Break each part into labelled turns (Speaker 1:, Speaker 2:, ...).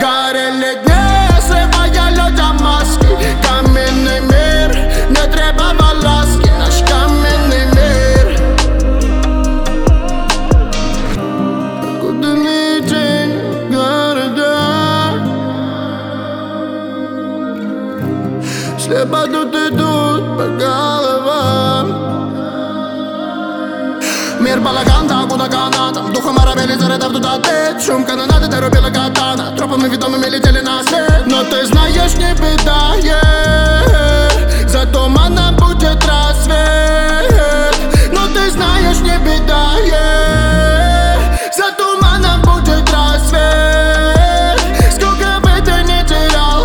Speaker 1: Горели дни, срывая людям маски. Каменный мир, не требовал ласки. Наш каменный мир. Кудный день города, слепо тут идут по головам. Мир балаган, да куда канатом. Духом арабели зарядав туда ты. Шум канонады, ты рубила катана. Тропами ведомыми летели на след. Но ты знаешь, не беда, за туманом будет рассвет. Но ты знаешь, не беда, за туманом будет рассвет. Сколько бы ты не терял,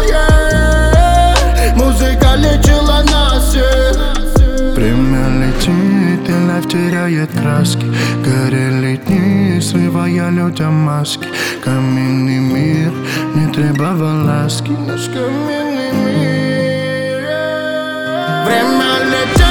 Speaker 1: музыка лечила нас всех.
Speaker 2: Время летит, и лайф теряет краски. Горели дни, срывая людям маски. Каменный мир, не требовал ласки.
Speaker 1: Наш каменный мир. Время летит.